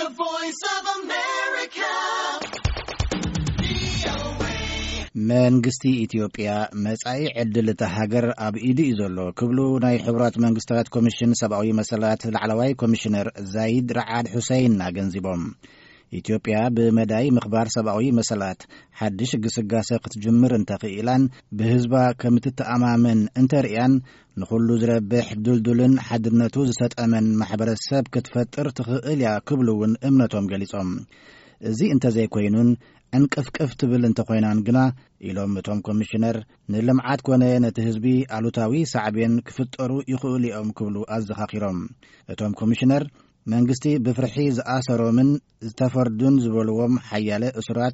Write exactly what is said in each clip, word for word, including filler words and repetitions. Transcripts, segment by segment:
The Voice of America. መንግስቲ ኢትዮጵያ መጻኢ ዕድል ተሃገር ኣብ ኢዱ ይዘሎ ክብሉ ናይ ሕብራት መንግስታት ኮሚሽን ሰብአዊ መሰላት ላዕለዋይ ኮሚሽነር ዛይድ ረዓድ ሁሴይን ናገንዚቦም ኢትዮጵያ በመዳይ ምኽባር ሰብአዊ መሰላት ሓድሽ ግስጋሴ ክትጅምር እንተኽኢላን በህዝባ ከምትተኣማመን እንተርያን ንኹሉ ዝረብሕ ድልድልን ሓድነቱ ዝሰጠመን ማሕበረሰብ ክትፈጥር ትኽእል ያ ክብሉውን እምነቶም ገሊጾም እዚ እንተዘይኮይኑን እንቅፍቅፍ ትብል እንተኾይናን ግና ኢሎም እቶም ኮሚሽነር ንልምዓት ኮነ ነቲ ህዝቢ አሉታዊ ሳዕቤን ክፍጠሩ ይኽእሉ እዮም ክብሉ ኣዘኻኺሮም እቶም ኮሚሽነር መንግስቲ ብፍርሒ ዝኣሰሮምን ዝተፈርዱን ዝበልዎም ሓያለ እስራት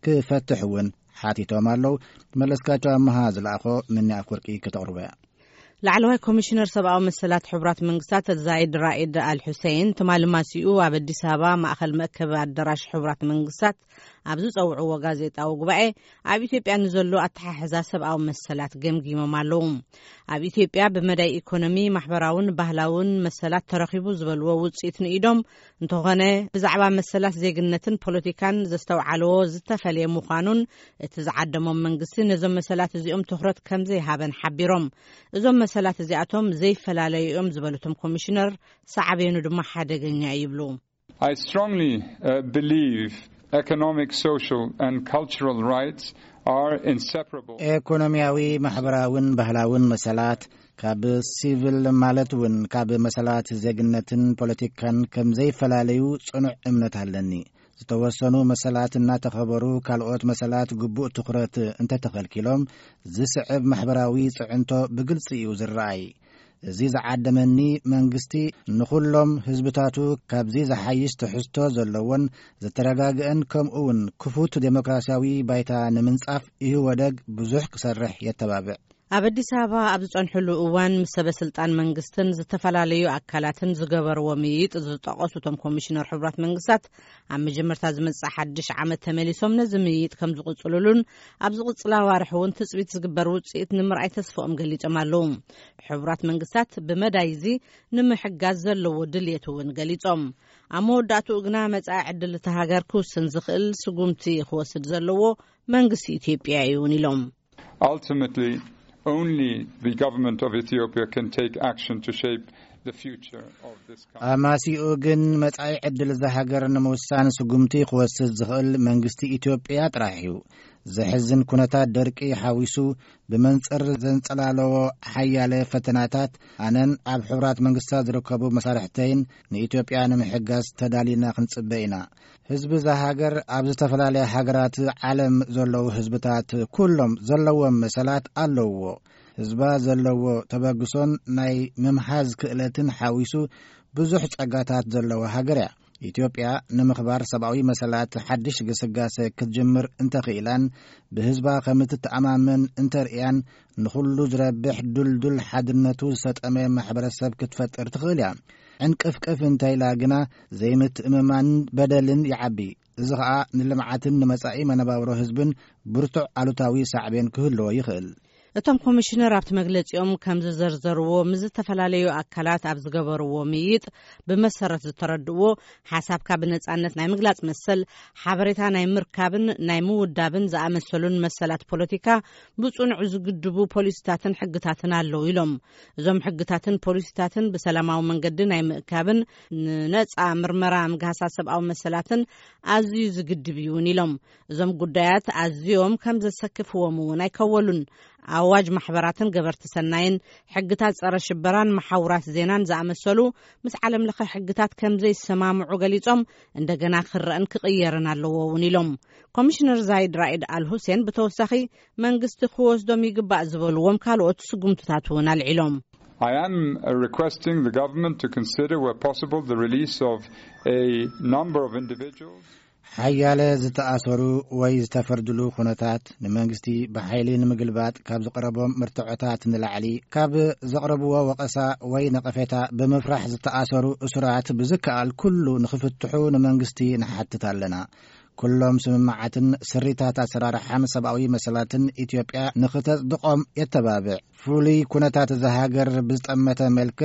ክፈትሕውን ሓቲቶም ኣለው መለስካቸው ኣመሃ ዝለኣኾ ምንያ አፍወርቂ ከተቕርበያ ላዕለዋይ ኮሚሽነር ሰብአዊ መሰላት ሕብራት መንግስታት ዛይድ ራኢድ አልሁሴይን ተማልማሲኡ ኣብ አዲስ አበባ ማእከል መእከብ አዳራሽ ሕብራት መንግስታት ኣብ ዝጸውዕዎ ጋዜጣዊ ጉባኤ ኣብ ኢትዮጵያ ንዘሎ ኣተሓሕዛ ሰብአዊ መሰላት ገምጊሞም ኣለው ኣብ ኢትዮጵያ ብመዳይ ኢኮኖሚ ማሕበራውን ባህላውን መሰላት ተረኺቡ ዝበልዎ ውጽኢት ንኢዶም እንተኾነ ብዛዕባ መሰላት ዜግነትን ፖለቲካን ዘስተውዓለዎ ዝተፈልየ ምዃኑን እቲ ዝዓደሞም መንግስቲ ነዞም መሰላት እዚኦም ትኹረት ከምዘይሃበን ሓቢሮም እዞም መሰላት እዚኣቶም ዘይፈላለዩ እዮም ዝበሉቶም ኮሚሽነር ሳዕቤኑ ድማ ሓደገኛ ይብሉ I strongly uh, believe economic, social and cultural rights are inseparable. ኢኮኖሚያዊ ማሕበራውን ባህላውን መሰላት ካብ ሲቪል ማለትውን ካብ መሰላት ዜግነትን ፖለቲካን ከም ዘይፈላለዩ ጽኑዕ እምነት ኣለኒ ዝተወሰኑ መሰላት እናተኸበሩ ካልኦት መሰላት ግቡእ ትኹረት እንተተኸልኪሎም ዝስዕብ ማሕበራዊ ጽዕንቶ ብግልጽ እዩ ዝረአይ እዚ ዝዓደመኒ መንግስቲ ንኹሎም ህዝብታቱ ካብዚ ዝሓይሽ ትሕዝቶ ዘለዎን ዝተረጋግአን ከምኡውን ክፉት ዴሞክራሲያዊ ባይታ ንምንጻፍ ይወደግ ብዙሕ ክሰርሕ የተባብዕ ኣብ አዲስ አበባ ኣብ ዝጸንሕሉ እዋን ምስ ሰበስልጣን መንግስትን ዝተፈላለዩ ኣካላትን ዝገበርዎ ምይይጥ ዝጠቐሱቶም ኮሚሽነር ሕብራት መንግስታት ኣብ መጀመርታ ዝመጽእ ሓድሽ ዓመት ተመሊሶም ነዚ ምይይጥ ከም ዝቕጽሉሉን ኣብ ዝቕጽላ ዋርሕ እውን ትጽቢት ዝግበር ውጽኢት ንምርኣይ ተስፎኦም ገሊጾም ኣለው ሕብራት መንግስታት ብመዳይ እዚ ንምሕጋዝ ዘለዎ ድልየት እውን ገሊጾም ኣብ መወዳእትኡ ግና መጻኢ ዕድል እቲ ሃገር ክውስን ዝኽእል ስጉምቲ ክወስድ ዘለዎ መንግስቲ ኢትዮጵያ እዩ ኢሎም Ultimately, only the government of Ethiopia can take action to shape the future of this country. አማሲኡ ግን መጻኢ ዕድል ዝሃገር ንምውሳን ስጉምቲ ክወስድ ዝኽእል መንግስቲ ኢትዮጵያ ጥራሕ እዩ ዘሕዝን ኩነታት ደርቂ ሓዊሱ ብመንጽር ዘንጸላለዎ ሓያለ ፈተናታት ኣነን ኣብ ሕብራት መንግስታት ዝርከቡ መሳርሕተይን ንኢትዮጵያ ንምሕጋዝ ተዳሊና ክንጽበ ኢና ህዝቢ ዝሃገር ኣብ ዝተፈላለዩ ሃገራት ዓለም ዘለዉ ህዝብታት ኩሎም ዘለዎም መሰላት ኣለዎ ህዝባ ዘለዎ ተበግሶን ናይ ምምሓዝ ክእለትን ሓዊሱ ብዙሕ ጸጋታት ዘለዎ ሃገር እያ ኢትዮጵያ ንምኽባር ሰብአዊ መሰላት ሓድሽ ግስጋሴ ክትጅምር እንተኽኢላን ብህዝባ ከምትተኣማመን እንተርያን ንኹሉ ዝረብሕ ድልድል ሓድነቱ ዝሰጠመ ማሕበረሰብ ክትፈጥር ትኽእል እያ ዕንቅፍቅፍ እንተይላ ግና ዘይምትእምማን በደልን ይዓቢ እዚ ኸኣ ንልምዓትን ንመጻኢ መነባብሮ ህዝብን ብርቱዕ አሉታዊ ሳዕቤን ክህልዎ ይኽእል እቶም ኮሚሽነር ኣብቲ መግለጺኦም ከም ዝዘርዘርዎ ምዝተፈላለዩ ኣካላት ኣብ ዝገበርዎ ምይይጥ ብመሰረት ዝተረድእዎ ሓሳብካ ብነጻነት ናይ ምግላጽ መሰል ሓበሬታ ናይ ምርካብን ናይ ምውዳብን ዝኣመሰሉን መሰላት ፖለቲካ ብጽኑዕ ዝግድቡ ፖሊሲታትን ሕግታትን ኣለዉ ኢሎም እዞም ሕግታትን ፖሊሲታትን ብሰላማዊ መንገዲ ናይ ምእካብን ንነጻ ምርመራ ምግሃሳ ሰብአዊ መሰላትን ኣዝዩ ዝግድብ እዩን ኢሎም እዞም ጉዳያት ኣዝዮም ከም ዘሰክፍዎም እውን ኣይከወሉን ኣዋጅ ማሕበራትን ገበርቲ ሰናይን ሕግታት ጸረ ሽበራን ማሕውራት ዜናን ዝኣመሰሉ ምስ ዓለም ለኸ ሕግታት ከም ዘይሰማምዑ ገሊጾም እንደገና ክረአን ክቕየርን ኣለዎውን ኢሎም ኮሚሽነር ዛይድ ራኢድ አልሁሴን ብተወሳኺ መንግስቲ ክወስዶም ይግባእ ዝበልዎም ካልኦት ስጉምትታት እውን ኣልዒሎም I am uh, requesting the government to consider where possible the release of a number of individuals ሓያለ ዝተኣሰሩ ወይ ዝተፈርድሉ ኩነታት ንመንግስቲ ብሓይሊ ንምግልባጥ ካብ ዝቐረቦም ምርትዖታት ንላዕሊ ካብ ዘቕረብዎ ወቀሳ ወይ ነቐፌታ ብምፍራሕ ዝተኣሰሩ እስራት ብዝከኣል ኩሉ ንኽፍትሑ ንመንግስቲ ንሓትት ኣለና ኩሎም ስምማዓትን ስሪታት ኣሰራርሓን ሰብአዊ መሰላትን ኢትዮጵያ ንኽተጽድቆም የተባብዕ ፍሉይ ኩነታት ዝሃገር ብዝጠመተ መልክዕ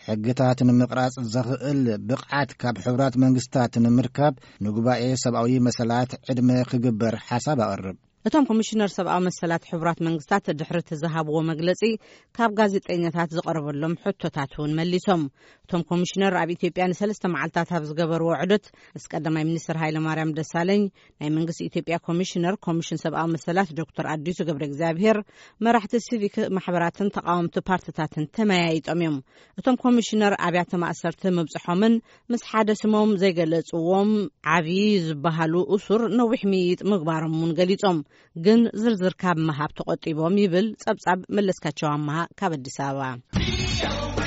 ሕግታት ንምቕራጽ ዘኽእል ብቕዓት ካብ ሕብራት መንግስታት ንምርካብ ንጉባኤ ሰብኣዊ መሰላት ዕድመ ክግበር ሓሳብ ኣቕርብ። እቶም ኮሚሽነር ሰብኣዊ መሰላት ሕብራት መንግስታት ድሕሪ ዝሃብዎ መግለጺ ካብ ጋዜጠኛታት ዝቐርበሎም ሕቶታት እውን መሊሶም። እቶም ኮሚሽነር ኣብ ኢትዮጵያ ንሰለስተ መዓልታት ኣብ ዝገበርዎ ዑደት ምስ ቀዳማይ ሚኒስትር ሃይለማርያም ደሳለኝ፣ ናይ መንግስቲ ኢትዮጵያ ኮሚሽነር ኮሚሽን ሰብኣዊ መሰላት ዶክተር አዲሱ ገብረ እግዚአብሔር፣ መራሕቲ ሲቪክ ማሕበራትን ተቃወምቲ ፓርቲታትን ተመያይጦም እዮም። እቶም ኮሚሽነር ኣብያተ ማእሰርቲ ምብጽሖምን ምስ ሓደ ስሞም ዘይገለጽዎም ዓብዪ ዝበሃሉ እሱር ነዊሕ ምይይጥ ምግባሮም እውን ገሊጾም ግን ዝርዝር ካብ መሃብ ተቆጢቦም ይብል ጸብጻብ መለስካቸው ኣማሃ ካብ አዲስ አበባ